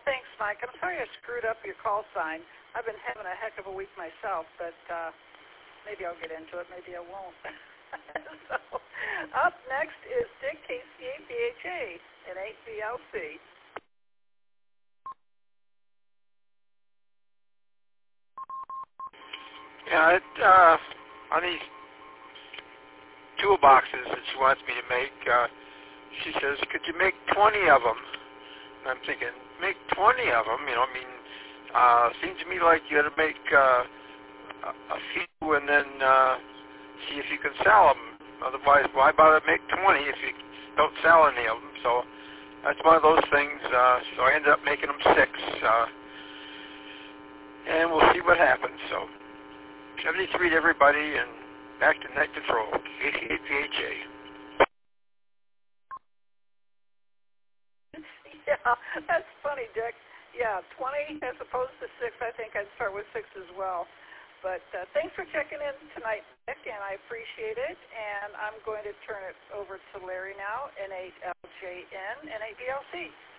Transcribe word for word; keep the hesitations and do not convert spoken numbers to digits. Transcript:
thanks, Mike. I'm sorry I screwed up your call sign. I've been having a heck of a week myself, but uh, maybe I'll get into it. Maybe I won't. So, up next is Dick, K C A B H A, and eight V L C. Yeah, it, uh, on these toolboxes that she wants me to make, uh, she says, could you make twenty of them? And I'm thinking, make twenty of them? You know, I mean, uh, seems to me like you got to make uh, a, a few and then uh, see if you can sell them. Otherwise, why bother make twenty if you don't sell any of them? So that's one of those things. Uh, so I ended up making them six, uh, and we'll see what happens. So seventy-three to everybody, and back to Net Control, K C A P H A. Yeah, that's funny, Dick. Yeah, twenty as opposed to six. I think I'd start with six as well. But uh, thanks for checking in tonight, Dick, and I appreciate it. And I'm going to turn it over to Larry now, N eight L J N and eight B L C.